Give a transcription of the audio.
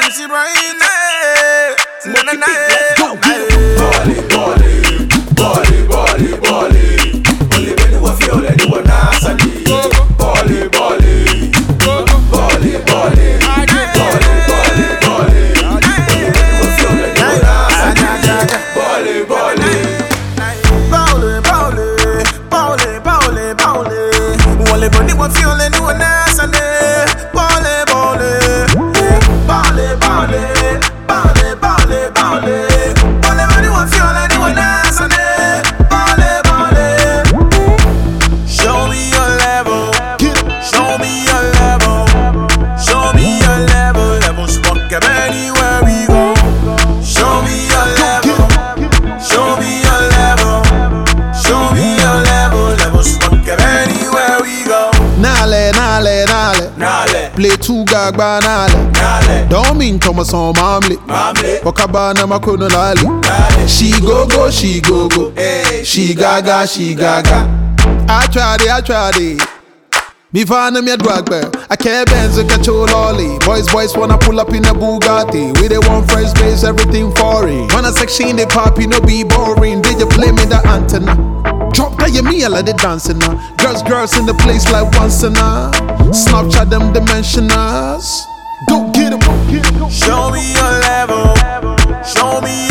MC Brian, Only when you feel like you want Play two gagba nale. Don't mean Thomas on mamle. Wakabana makono lali. She go, she go. She gaga. I tried it. Me van me a drag bear. I can't Benz and catch your lolly. Boys wanna pull up in a Bugatti. We they want fresh base, everything foreign. When I section they poppy, no be boring. Did you play me the antenna? Drop that you me, I let it dancing now. Girls in the place like once in a Snapchat them dimensionals. Go get 'em. Show me your level. Show me